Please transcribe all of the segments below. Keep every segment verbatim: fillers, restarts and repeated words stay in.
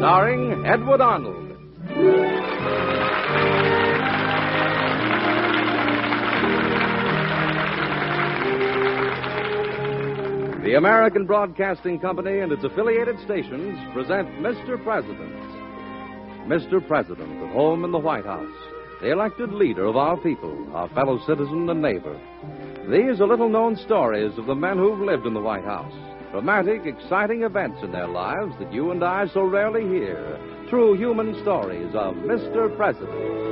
starring Edward Arnold. The American Broadcasting Company and its affiliated stations present Mister President. Mister President, at home in the White House, the elected leader of our people, our fellow citizen and neighbor. These are little-known stories of the men who've lived in the White House. Dramatic, exciting events in their lives that you and I so rarely hear. True human stories of Mister President.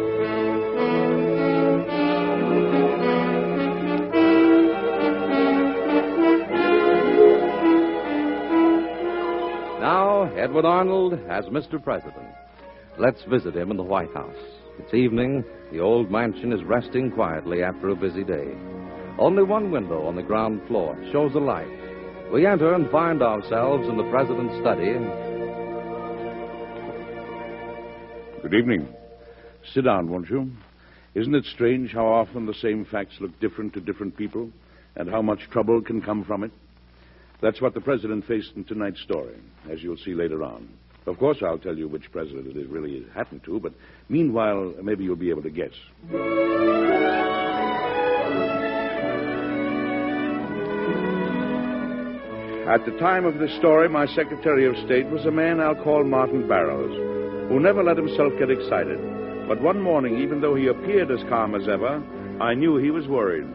Now, Edward Arnold as Mister President. Let's visit him in the White House. It's evening. The old mansion is resting quietly after a busy day. Only one window on the ground floor shows a light. We enter and find ourselves in the President's study. Good evening. Sit down, won't you? Isn't it strange how often the same facts look different to different people, and how much trouble can come from it? That's what the President faced in tonight's story, as you'll see later on. Of course, I'll tell you which president it really happened to, but meanwhile, maybe you'll be able to guess. At the time of this story, my Secretary of State was a man I'll call Martin Barrows, who never let himself get excited. But one morning, even though he appeared as calm as ever, I knew he was worried.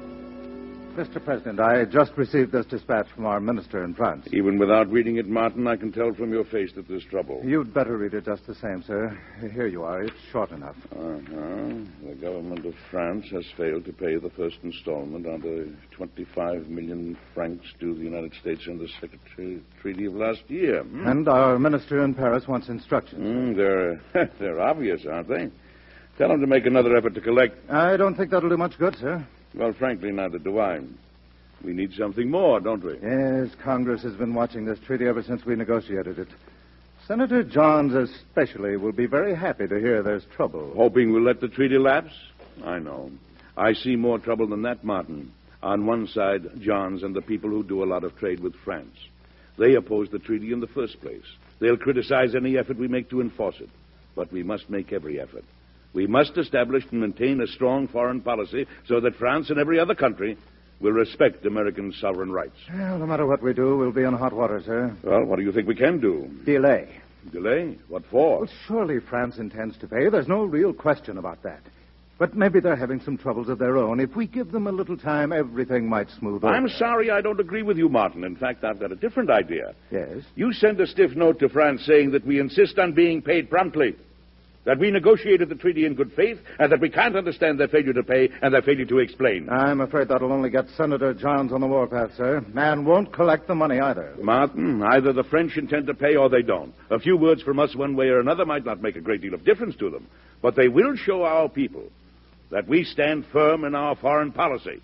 Mister President, I just received this dispatch from our minister in France. Even without reading it, Martin, I can tell from your face that there's trouble. You'd better read it just the same, sir. Here you are. It's short enough. Uh-huh. The government of France has failed to pay the first installment on the twenty-five million francs due the United States under the Secretary Treaty of last year. Hmm? And our minister in Paris wants instructions. Mm, they're, they're obvious, aren't they? Tell him to make another effort to collect. I don't think that'll do much good, sir. Well, frankly, neither do I. We need something more, don't we? Yes, Congress has been watching this treaty ever since we negotiated it. Senator Johns especially will be very happy to hear there's trouble. Hoping we'll let the treaty lapse? I know. I see more trouble than that, Martin. On one side, Johns and the people who do a lot of trade with France. They oppose the treaty in the first place. They'll criticize any effort we make to enforce it. But we must make every effort. We must establish and maintain a strong foreign policy so that France and every other country will respect American sovereign rights. Well, no matter what we do, we'll be in hot water, sir. Well, what do you think we can do? Delay. Delay? What for? Well, surely France intends to pay. There's no real question about that. But maybe they're having some troubles of their own. If we give them a little time, everything might smooth over. I'm sorry I don't agree with you, Martin. In fact, I've got a different idea. Yes? You send a stiff note to France saying that we insist on being paid promptly. That we negotiated the treaty in good faith, and that we can't understand their failure to pay and their failure to explain. I'm afraid that'll only get Senator Johns on the warpath, sir. Man won't collect the money either. Martin, either the French intend to pay or they don't. A few words from us one way or another might not make a great deal of difference to them. But they will show our people that we stand firm in our foreign policy.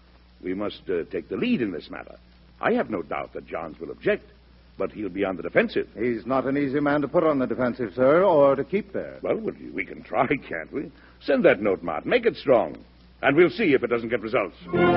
We must uh, take the lead in this matter. I have no doubt that Johns will object. But he'll be on the defensive. He's not an easy man to put on the defensive, sir, or to keep there. Well, we can try, can't we? Send that note, Martin. Make it strong. And we'll see if it doesn't get results.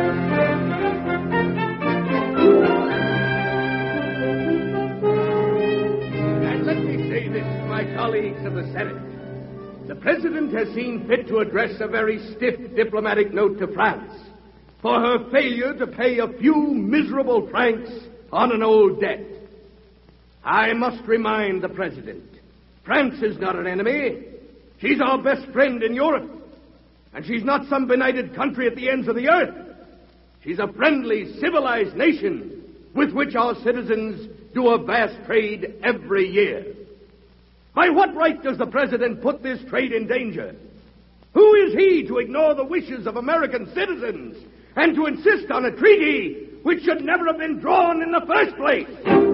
And let me say this to my colleagues of the Senate. The President has seen fit to address a very stiff diplomatic note to France for her failure to pay a few miserable francs on an old debt. I must remind the President, France is not an enemy. She's our best friend in Europe. And she's not some benighted country at the ends of the earth. She's a friendly, civilized nation with which our citizens do a vast trade every year. By what right does the President put this trade in danger? Who is he to ignore the wishes of American citizens and to insist on a treaty which should never have been drawn in the first place?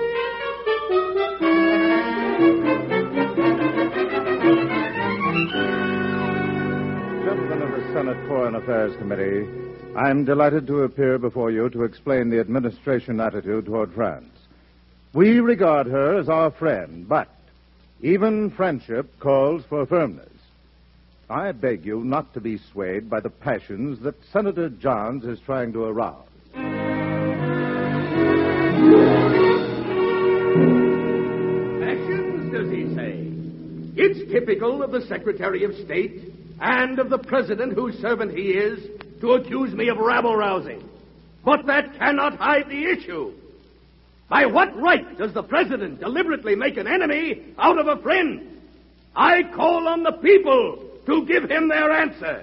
Gentlemen of the Senate Foreign Affairs Committee, I'm delighted to appear before you to explain the administration attitude toward France. We regard her as our friend, but even friendship calls for firmness. I beg you not to be swayed by the passions that Senator Johns is trying to arouse. Passions? It's typical of the Secretary of State and of the President, whose servant he is, to accuse me of rabble-rousing. But that cannot hide the issue. By what right does the President deliberately make an enemy out of a friend? I call on the people to give him their answer.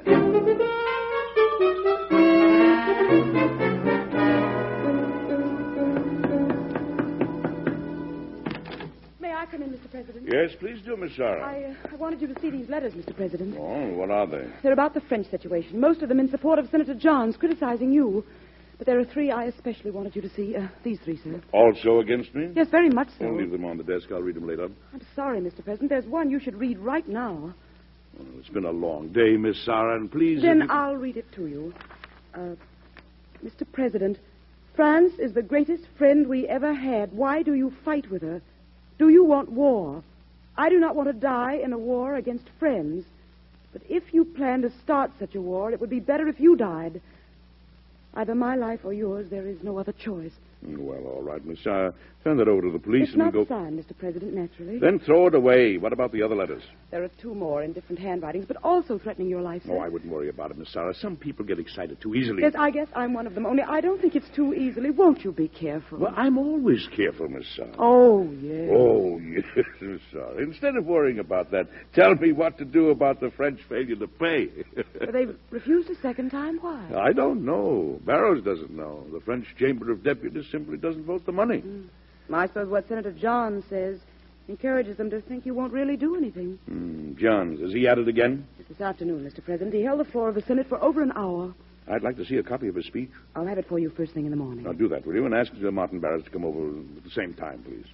May I come in, Mister President? Yes, please do, Miss Sarah. I, uh, I wanted you to see these letters, Mister President. Oh, what are they? They're about the French situation, most of them in support of Senator Johns, criticizing you. But there are three I especially wanted you to see. Uh, these three, sir. Also against me? Yes, very much so. I'll leave them on the desk. I'll read them later. I'm sorry, Mister President. There's one you should read right now. Oh, it's been a long day, Miss Sarah, and please... Then you... I'll read it to you. Uh, Mister President, France is the greatest friend we ever had. Why do you fight with her? Do you want war? I do not want to die in a war against friends. But if you plan to start such a war, it would be better if you died. Either my life or yours, there is no other choice. Well, all right, Miss Sarah. Turn that over to the police It's and not we'll go... signed, Mister President, naturally. Then throw it away. What about the other letters? There are two more in different handwritings, but also threatening your life, sir. Oh, I wouldn't worry about it, Miss Sarah. Some people get excited too easily. Yes, I guess I'm one of them. Only I don't think it's too easily. Won't you be careful? Well, I'm always careful, Miss Sarah. Oh, yes. Oh, yes, Miss Sarah. Instead of worrying about that, tell me what to do about the French failure to pay. They've refused a second time? Why? I don't know. Barrows doesn't know. The French Chamber of Deputies simply doesn't vote the money. Mm. I suppose what Senator Johns says encourages them to think you won't really do anything. Mm, Johns, is he at it again? Just this afternoon, Mister President. He held the floor of the Senate for over an hour. I'd like to see a copy of his speech. I'll have it for you first thing in the morning. Now, do that, will you? And ask Martin Barrett to come over at the same time, please.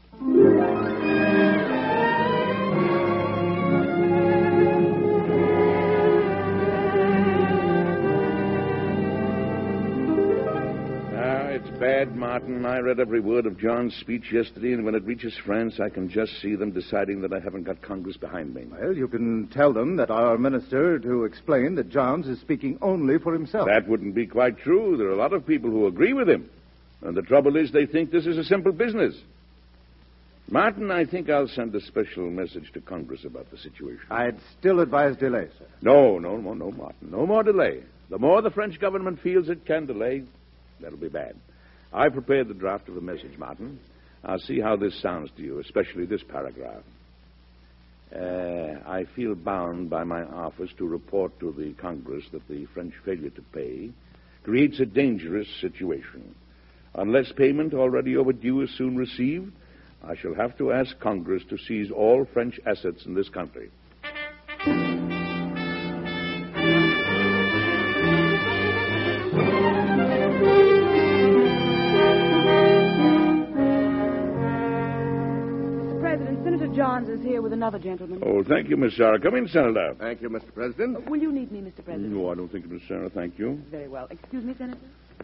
Bad, Martin. I read every word of John's speech yesterday, and when it reaches France, I can just see them deciding that I haven't got Congress behind me. Well, you can tell them that our minister to explain that Johns is speaking only for himself. That wouldn't be quite true. There are a lot of people who agree with him. And the trouble is they think this is a simple business. Martin, I think I'll send a special message to Congress about the situation. I'd still advise delay, sir. No, no, no, no, Martin. No more delay. The more the French government feels it can delay, that'll be bad. I prepared the draft of the message, Martin. I'll see how this sounds to you, especially this paragraph. Uh, I feel bound by my office to report to the Congress that the French failure to pay creates a dangerous situation. Unless payment already overdue is soon received, I shall have to ask Congress to seize all French assets in this country. Johns is here with another gentleman. Oh, thank you, Miss Sarah. Come in, Senator. Thank you, Mister President. Uh, will you need me, Mister President? No, I don't think, Miss Sarah. Thank you. Very well. Excuse me, Senator.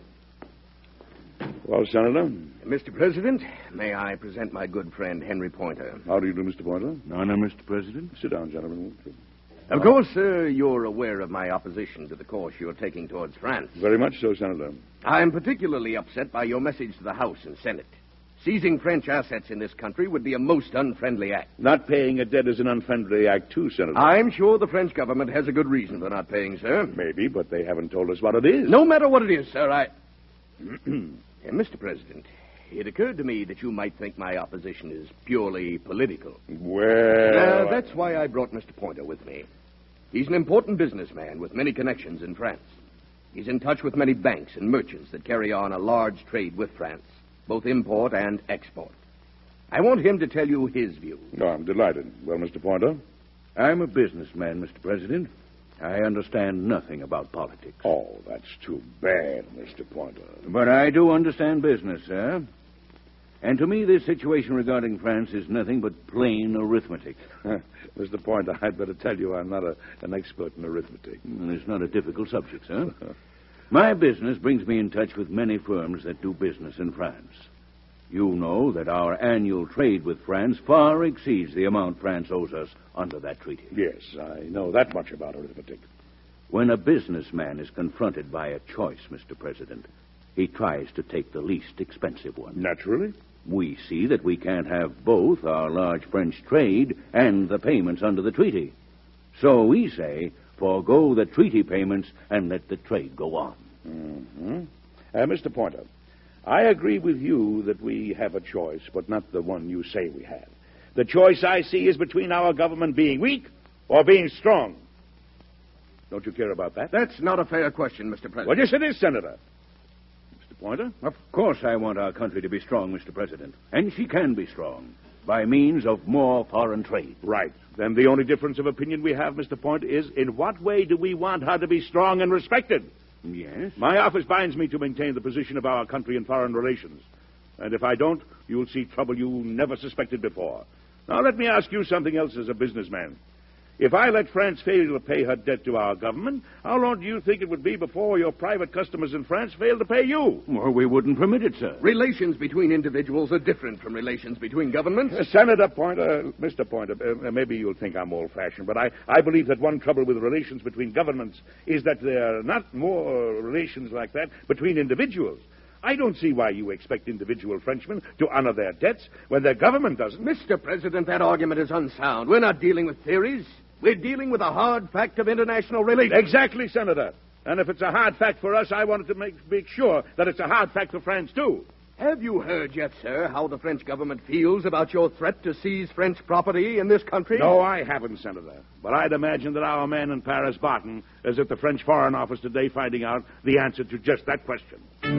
Well, Senator? Mister President, may I present my good friend, Henry Pointer. How do you do, Mister Pointer? No, no, Mister President. Sit down, gentlemen. Of course, sir, you're aware of my opposition to the course you're taking towards France. Very much so, Senator. I'm particularly upset by your message to the House and Senate. Seizing French assets in this country would be a most unfriendly act. Not paying a debt is an unfriendly act, too, Senator. I'm sure the French government has a good reason for not paying, sir. Maybe, but they haven't told us what it is. No matter what it is, sir, I... uh, Mister President, it occurred to me that you might think my opposition is purely political. Well... Uh, that's why I brought Mister Pointer with me. He's an important businessman with many connections in France. He's in touch with many banks and merchants that carry on a large trade with France, both import and export. I want him to tell you his view. Oh, I'm delighted. Well, Mister Pointer? I'm a businessman, Mister President. I understand nothing about politics. Oh, that's too bad, Mister Pointer. But I do understand business, sir. And to me, this situation regarding France is nothing but plain arithmetic. Mister Pointer, I'd better tell you I'm not a, an expert in arithmetic. And it's not a difficult subject, sir. My business brings me in touch with many firms that do business in France. You know that our annual trade with France far exceeds the amount France owes us under that treaty. Yes, I know that much about arithmetic. When a businessman is confronted by a choice, Mister President, he tries to take the least expensive one. Naturally. We see that we can't have both our large French trade and the payments under the treaty. So we say, forego the treaty payments and let the trade go on. Mm-hmm. Uh, Mister Pointer, I agree with you that we have a choice, but not the one you say we have. The choice I see is between our government being weak or being strong. Don't you care about that? That's not a fair question, Mister President. Well, yes, it is, Senator. Mister Pointer? Of course I want our country to be strong, Mister President. And she can be strong by means of more foreign trade. Right. Then the only difference of opinion we have, Mister Pointer, is in what way do we want her to be strong and respected? Yes? My office binds me to maintain the position of our country in foreign relations. And if I don't, you'll see trouble you never suspected before. Now, let me ask you something else as a businessman. If I let France fail to pay her debt to our government, how long do you think it would be before your private customers in France fail to pay you? Well, we wouldn't permit it, sir. Relations between individuals are different from relations between governments. Uh, Senator Pointer, Mister Pointer, uh, maybe you'll think I'm old-fashioned, but I, I believe that one trouble with relations between governments is that there are not more relations like that between individuals. I don't see why you expect individual Frenchmen to honor their debts when their government doesn't. Mister President, that argument is unsound. We're not dealing with theories. We're dealing with a hard fact of international relations. Exactly, Senator. And if it's a hard fact for us, I wanted to make, make sure that it's a hard fact for France, too. Have you heard yet, sir, how the French government feels about your threat to seize French property in this country? No, I haven't, Senator. But I'd imagine that our man in Paris, Barton, is at the French Foreign Office today finding out the answer to just that question.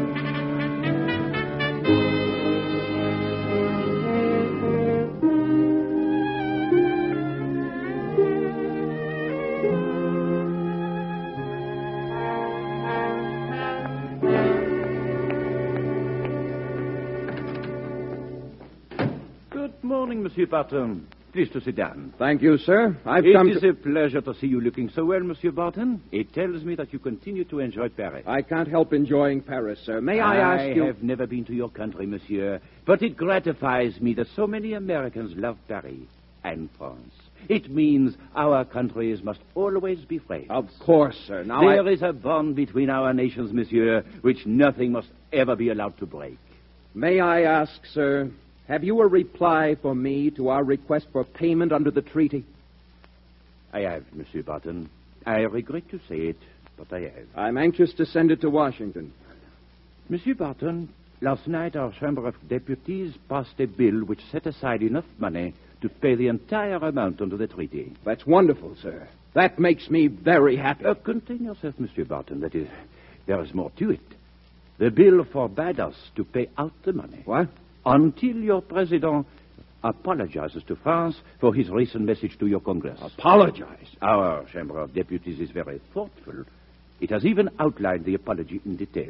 Monsieur Barton. Please to sit down. Thank you, sir. I've it come is to... a pleasure to see you looking so well, Monsieur Barton. It tells me that you continue to enjoy Paris. I can't help enjoying Paris, sir. May I, I ask you... I have never been to your country, monsieur, but it gratifies me that so many Americans love Paris and France. It means our countries must always be friends. Of course, sir. Now There I... is a bond between our nations, monsieur, which nothing must ever be allowed to break. May I ask, sir... Have you a reply for me to our request for payment under the treaty? I have, Monsieur Barton. I regret to say it, but I have. I'm anxious to send it to Washington. Monsieur Barton, last night our Chamber of Deputies passed a bill which set aside enough money to pay the entire amount under the treaty. That's wonderful, sir. That makes me very happy. Uh, contain yourself, Monsieur Barton. That is, there is more to it. The bill forbade us to pay out the money. What? Until your president apologizes to France for his recent message to your Congress. Apologize? Our Chamber of Deputies is very thoughtful. It has even outlined the apology in detail.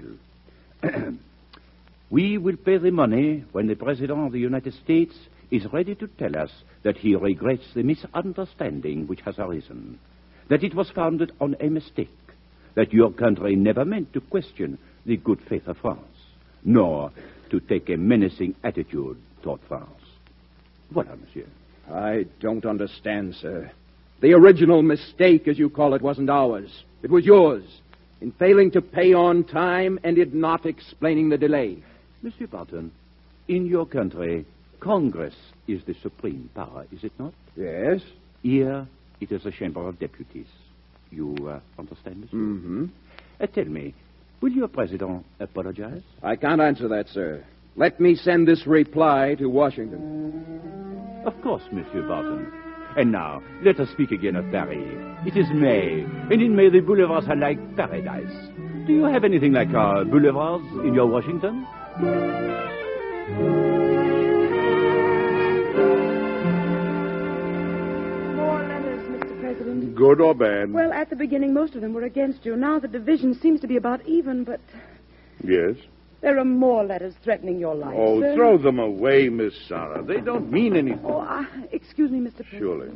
We will pay the money when the President of the United States is ready to tell us that he regrets the misunderstanding which has arisen, that it was founded on a mistake, that your country never meant to question the good faith of France, nor to take a menacing attitude toward France. Voilà, monsieur. I don't understand, sir. The original mistake, as you call it, wasn't ours. It was yours, in failing to pay on time and in not explaining the delay. Monsieur Barton, in your country, Congress is the supreme power, is it not? Yes. Here, it is a Chamber of Deputies. You uh, understand, monsieur? Mm-hmm. Uh, tell me, will your president apologize? I can't answer that, sir. Let me send this reply to Washington. Of course, Monsieur Barton. And now, let us speak again of Paris. It is May, and in May the boulevards are like paradise. Do you have anything like our boulevards in your Washington? More letters, Mister President. Good or bad? Well, at the beginning, most of them were against you. Now the division seems to be about even, but Yes. there are more letters threatening your life. Oh, sir. throw them away, Miss Sarah. They don't mean anything. Oh, uh, excuse me, Mister President. Surely.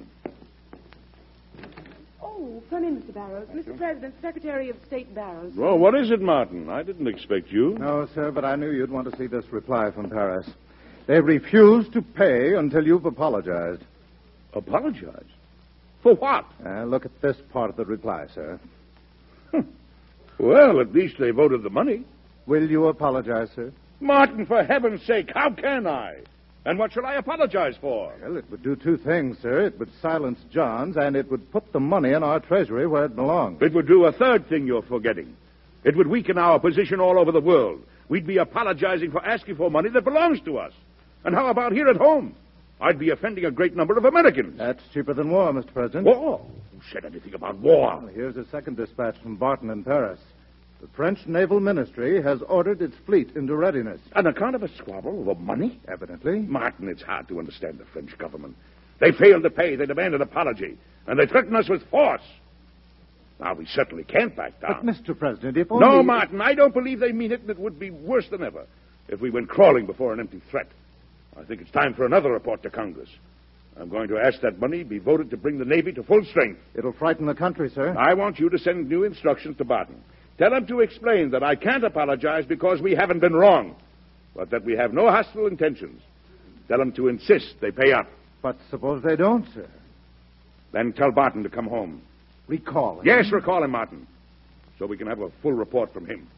Oh, come in, Mister Barrows. Mister President, Secretary of State Barrows. Well, what is it, Martin? I didn't expect you. No, sir, but I knew you'd want to see this reply from Paris. They refuse to pay until you've apologized. Apologize? For what? Uh, look at this part of the reply, sir. Well, at least they voted the money. Will you apologize, sir? Martin, for heaven's sake, how can I? And what shall I apologize for? Well, it would do two things, sir. It would silence Johns, and it would put the money in our treasury where it belongs. It would do a third thing you're forgetting. It would weaken our position all over the world. We'd be apologizing for asking for money that belongs to us. And how about here at home? I'd be offending a great number of Americans. That's cheaper than war, Mister President. War? Who said anything about war? Well, here's a second dispatch from Barton in Paris. The French Naval Ministry has ordered its fleet into readiness. On account of a squabble over money? Evidently. Martin, it's hard to understand the French government. They failed to pay, they demand an apology, and they threaten us with force. Now, we certainly can't back down. But, Mister President, if only... No, Martin, I don't believe they mean it, and it would be worse than ever if we went crawling before an empty threat. I think it's time for another report to Congress. I'm going to ask that money be voted to bring the Navy to full strength. It'll frighten the country, sir. I want you to send new instructions to Barton. Tell him to explain that I can't apologize because we haven't been wrong, but that we have no hostile intentions. Tell him to insist they pay up. But suppose they don't, sir? Then tell Barton to come home. Recall him? Yes, recall him, Martin, so we can have a full report from him.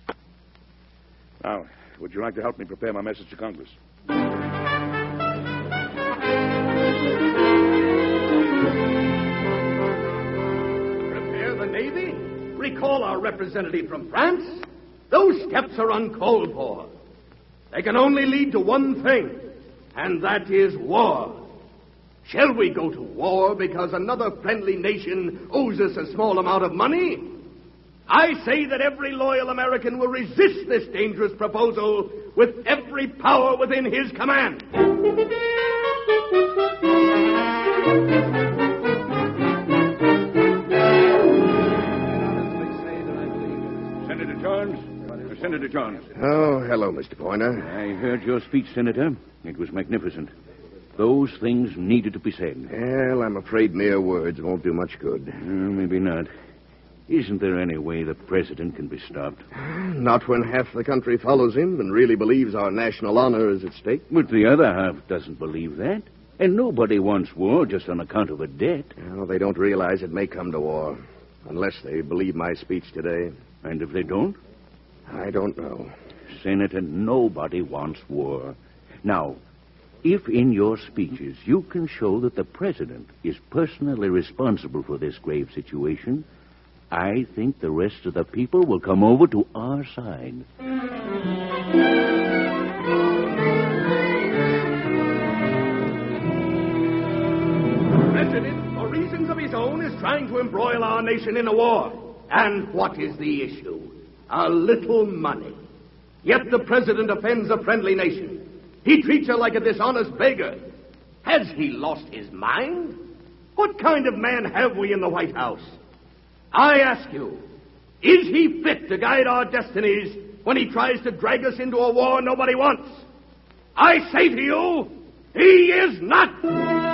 Now, would you like to help me prepare my message to Congress? Prepare the Navy? Recall our representative from France? Those steps are uncalled for. They can only lead to one thing, and that is war. Shall we go to war because another friendly nation owes us a small amount of money? I say that every loyal American will resist this dangerous proposal with every power within his command. Senator Johns? Senator Johns. Oh, hello, Mister Pointer. I heard your speech, Senator. It was magnificent. Those things needed to be said. Well, I'm afraid mere words won't do much good. Well, maybe not. Isn't there any way the president can be stopped? Not when half the country follows him and really believes our national honor is at stake. But the other half doesn't believe that. And nobody wants war just on account of a debt. Well, they don't realize it may come to war. Unless they believe my speech today. And if they don't? I don't know. Senator, nobody wants war. Now, if in your speeches you can show that the president is personally responsible for this grave situation, I think the rest of the people will come over to our side. The president, for reasons of his own, is trying to embroil our nation in a war. And what is the issue? A little money. Yet the president offends a friendly nation. He treats her like a dishonest beggar. Has he lost his mind? What kind of man have we in the White House? I ask you, is he fit to guide our destinies when he tries to drag us into a war nobody wants? I say to you, he is not.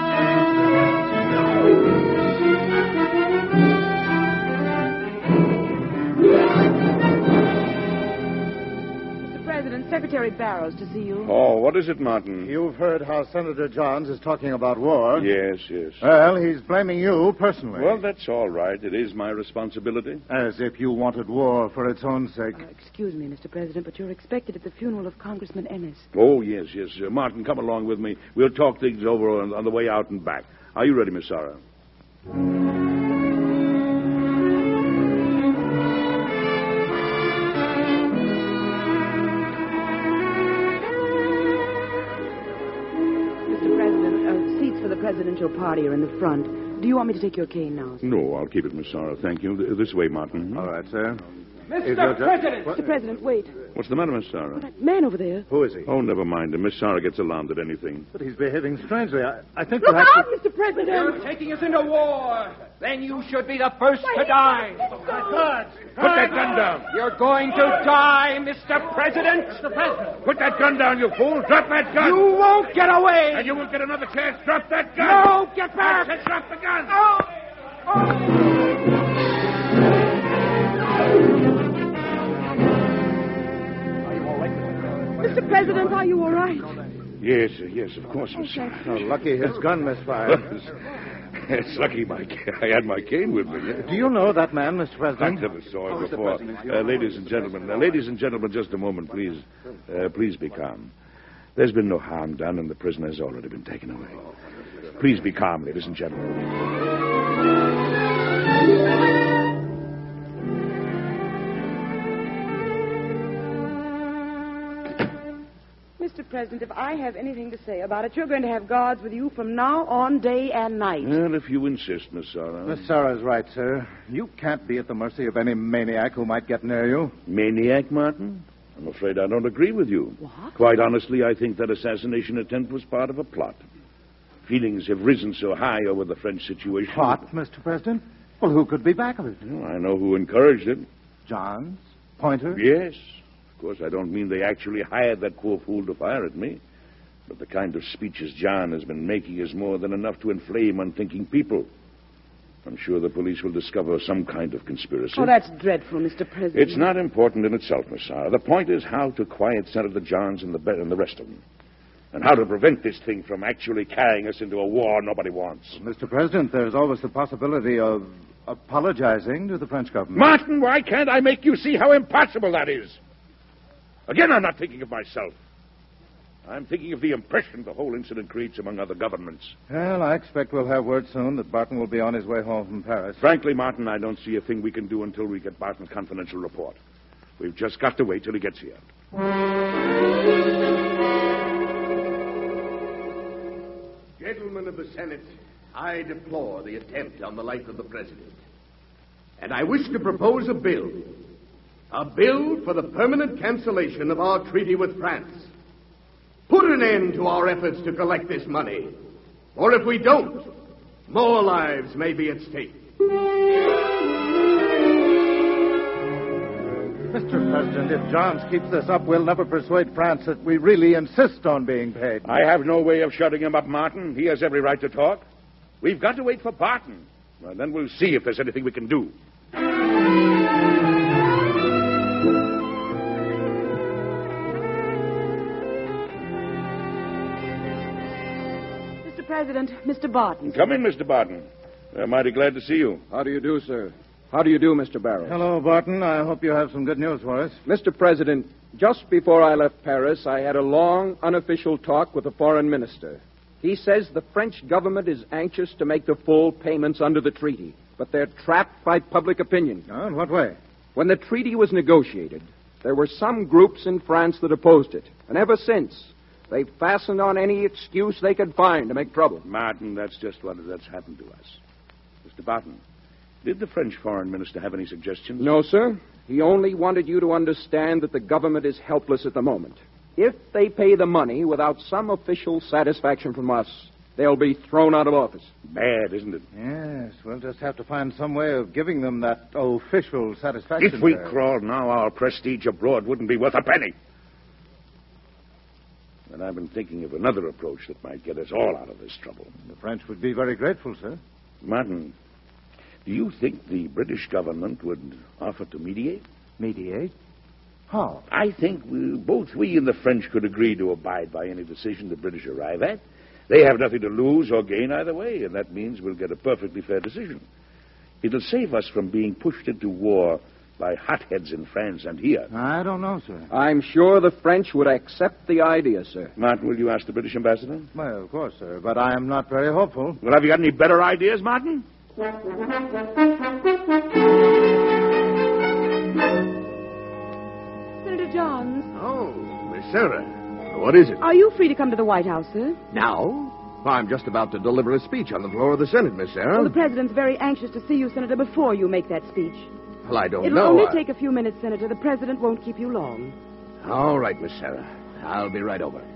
Secretary Barrows to see you. Oh, what is it, Martin? You've heard how Senator Johns is talking about war. Yes, yes. Well, he's blaming you personally. Well, that's all right. It is my responsibility. As if you wanted war for its own sake. Uh, excuse me, Mister President, but you're expected at the funeral of Congressman Ennis. Oh, yes, yes. Uh, Martin, come along with me. We'll talk things over on, on the way out and back. Are you ready, Miss Sarah? Presidential party are in the front. Do you want me to take your cane now, sir? No, I'll keep it, Miss Sarah. Thank you. Th- This way, Martin. All right, sir. Mister President! Mister President, wait. What's the matter, Miss Sarah? That man over there. Who is he? Oh, never mind him. Miss Sarah gets alarmed at anything. But he's behaving strangely. I, I think Look perhaps... out, Mister President! You're taking us into war. Then you should be the first to die. Put that gun down. You're going to die, Mister President. Mister President. Put that gun down, you fool. Drop that gun. You won't get away. And you won't get another chance. Drop that gun. No, get back. I said drop the gun. Oh. Oh. Mister President, are you all right? Yes, uh, yes, of course, Miss Sarah. Oh, lucky his gun misfired. It's lucky my I had my cane with me. Yeah? Do you know that man, Mister I President? never saw him Mister before. President, Uh, ladies and gentlemen, uh, ladies and gentlemen, just a moment, please. Uh, please be calm. There's been no harm done, and the prisoner has already been taken away. Please be calm, ladies and gentlemen. Mister President, if I have anything to say about it, you're going to have guards with you from now on, day and night. Well, if you insist, Miss Sarah. Miss Sarah's right, sir. You can't be at the mercy of any maniac who might get near you. Maniac, Martin? I'm afraid I don't agree with you. What? Quite honestly, I think that assassination attempt was part of a plot. Feelings have risen so high over the French situation. Plot, Mister President? Well, who could be back of it? Well, I know who encouraged it. Johns? Pointer? Yes. Of course, I don't mean they actually hired that poor fool to fire at me. But the kind of speeches John has been making is more than enough to inflame unthinking people. I'm sure the police will discover some kind of conspiracy. Oh, that's dreadful, Mister President. It's not important in itself, Miss Sarah. The point is how to quiet Senator Johns and the, be- and the rest of them. And how to prevent this thing from actually carrying us into a war nobody wants. Mister President, there's always the possibility of apologizing to the French government. Martin, why can't I make you see how impossible that is? Again, I'm not thinking of myself. I'm thinking of the impression the whole incident creates among other governments. Well, I expect we'll have word soon that Barton will be on his way home from Paris. Frankly, Martin, I don't see a thing we can do until we get Barton's confidential report. We've just got to wait till he gets here. Gentlemen of the Senate, I deplore the attempt on the life of the President. And I wish to propose a bill. A bill for the permanent cancellation of our treaty with France. Put an end to our efforts to collect this money. Or if we don't, more lives may be at stake. Mister President, if Johns keeps this up, we'll never persuade France that we really insist on being paid. I have no way of shutting him up, Martin. He has every right to talk. We've got to wait for Barton. Well, then we'll see if there's anything we can do. Mister President, Mister Barton. Come in, Mister Barton. I'm mighty glad to see you. How do you do, sir? How do you do, Mister Barrow? Hello, Barton. I hope you have some good news for us. Mister President, just before I left Paris, I had a long, unofficial talk with the foreign minister. He says the French government is anxious to make the full payments under the treaty, but they're trapped by public opinion. Oh, in what way? When the treaty was negotiated, there were some groups in France that opposed it, and ever since, they've fastened on any excuse they could find to make trouble. Martin, that's just what that's happened to us. Mister Barton, did the French foreign minister have any suggestions? No, sir. He only wanted you to understand that the government is helpless at the moment. If they pay the money without some official satisfaction from us, they'll be thrown out of office. Bad, isn't it? Yes, we'll just have to find some way of giving them that official satisfaction. If we there. crawled now, our prestige abroad wouldn't be worth a penny. And I've been thinking of another approach that might get us all out of this trouble. The French would be very grateful, sir. Martin, do you think the British government would offer to mediate? Mediate? How? I think we, both we and the French could agree to abide by any decision the British arrive at. They have nothing to lose or gain either way, and that means we'll get a perfectly fair decision. It'll save us from being pushed into war by hotheads in France and here. I don't know, sir. I'm sure the French would accept the idea, sir. Martin, will you ask the British ambassador? Well, of course, sir, but I am not very hopeful. Well, have you got any better ideas, Martin? Senator Johns, Oh, Miss Sarah. What is it? are you free to come to the White House, sir? Now? I'm just about to deliver a speech on the floor of the Senate, Miss Sarah. Well, the President's very anxious to see you, Senator, before you make that speech. Well, I don't It'll know. only I- take a few minutes, Senator. The President won't keep you long. All right, Miss Sarah. I'll be right over.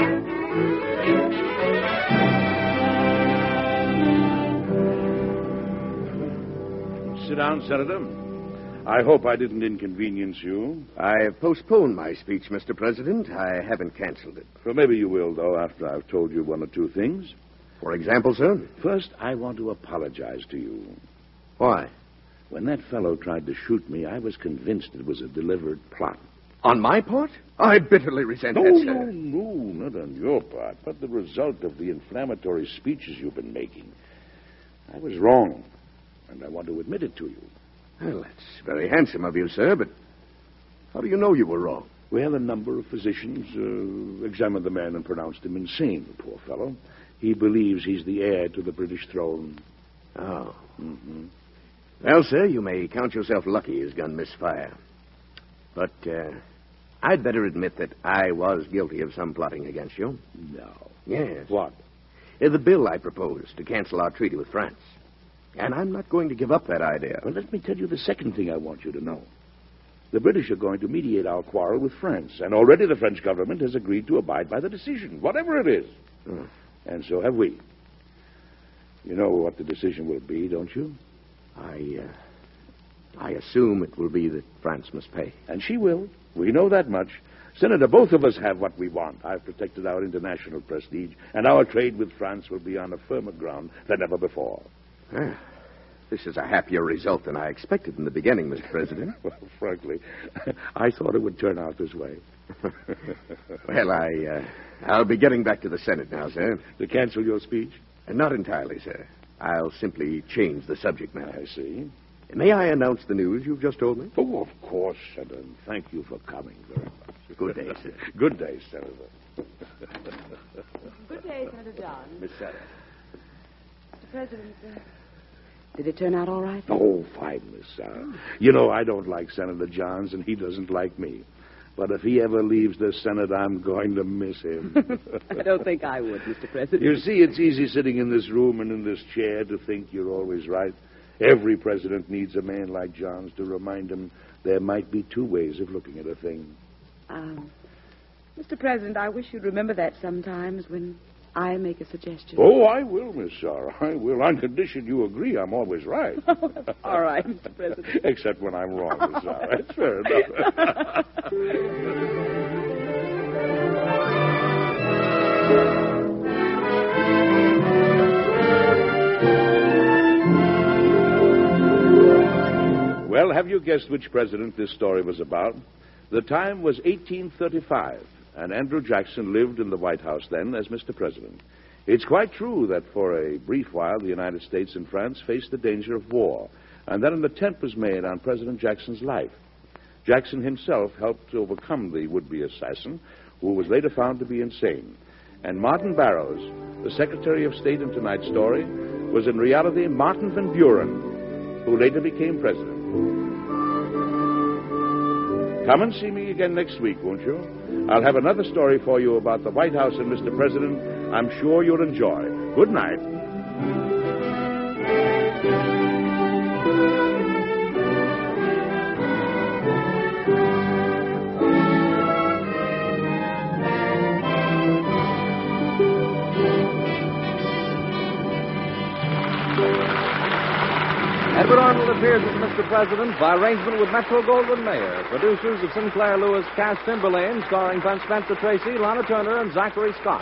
Sit down, Senator. I hope I didn't inconvenience you. I've postponed my speech, Mister President. I haven't canceled it. Well, maybe you will, though, after I've told you one or two things. For example, sir? First, I want to apologize to you. Why? When that fellow tried to shoot me, I was convinced it was a deliberate plot. On my part? I bitterly resent No, that, no, sir. no, not on your part, but the result of the inflammatory speeches you've been making. I was wrong, and I want to admit it to you. Well, that's very handsome of you, sir, but how do you know you were wrong? Well, a number of physicians uh, examined the man and pronounced him insane, the poor fellow. He believes he's the heir to the British throne. Oh. Mm-hmm. Well, sir, you may count yourself lucky his gun missed fire. But uh, I'd better admit that I was guilty of some plotting against you. No. Yes. What? Uh, the bill I proposed to cancel our treaty with France. And I'm not going to give up that idea. Well, let me tell you the second thing I want you to know. The British are going to mediate our quarrel with France, and already the French government has agreed to abide by the decision, whatever it is. Hmm. And so have we. You know what the decision will be, don't you? I, uh, I assume it will be that France must pay. And she will. We know that much. Senator, both of us have what we want. I've protected our international prestige, and our trade with France will be on a firmer ground than ever before. Ah, this is a happier result than I expected in the beginning, Mister President. Well, frankly, I thought it would turn out this way. Well, I, uh, I'll be getting back to the Senate now, sir. To cancel your speech? Uh, not entirely, sir. I'll simply change the subject matter. I see. May I announce the news you've just told me? Oh, of course, Senator. Thank you for coming very much. Good day, sir. Good day, Senator. Good day, Senator John. Miss Sarah. Mister President, uh, did it turn out all right? Oh, fine, Miss Sarah. You know, I don't like Senator Johns, and he doesn't like me. But if he ever leaves the Senate, I'm going to miss him. I don't think I would, Mister President. You see, it's easy sitting in this room and in this chair to think you're always right. Every president needs a man like Johns to remind him there might be two ways of looking at a thing. Um, Mister President, I wish you'd remember that sometimes when I make a suggestion. Oh, I will, Miss Sarah. I will, on condition you agree I'm always right. All right, Mister President. Except when I'm wrong, Miss Sarah. That's fair enough. Well, have you guessed which president this story was about? The time was eighteen thirty-five, and Andrew Jackson lived in the White House then as Mister President. It's quite true that for a brief while the United States and France faced the danger of war, and that an attempt was made on President Jackson's life. Jackson himself helped to overcome the would-be assassin, who was later found to be insane. And Martin Barrows, the Secretary of State in tonight's story, was in reality Martin Van Buren, who later became president. Come and see me again next week, won't you? I'll have another story for you about the White House and Mister President I'm sure you'll enjoy. Good night. Edward Arnold appears as Mister President by arrangement with Metro-Goldwyn-Mayer. Producers of Sinclair Lewis, Cass Timberlane, starring Ben Spencer Tracy, Lana Turner, and Zachary Scott.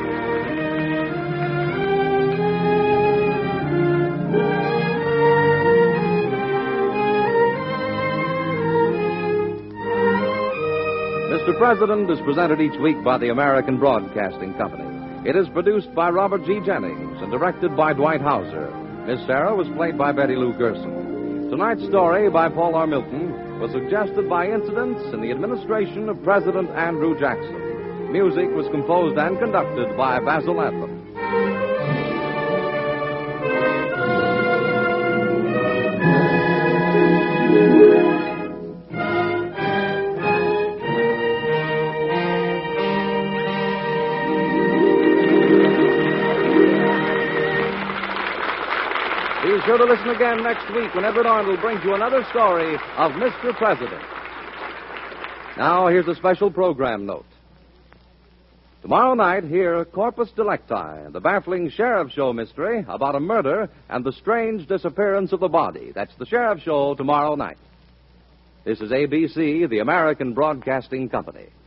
Mister President is presented each week by the American Broadcasting Company. It is produced by Robert G. Jennings and directed by Dwight Hauser. Miss Sarah was played by Betty Lou Gerson. Tonight's story by Paul R. Milton was suggested by incidents in the administration of President Andrew Jackson. Music was composed and conducted by Basil Adlam. Be sure to listen again next week when Edward Arnold brings you another story of Mister President. Now, here's a special program note. Tomorrow night, hear Corpus Delicti, the baffling Sheriff Show mystery about a murder and the strange disappearance of the body. That's the Sheriff Show tomorrow night. This is A B C, the American Broadcasting Company.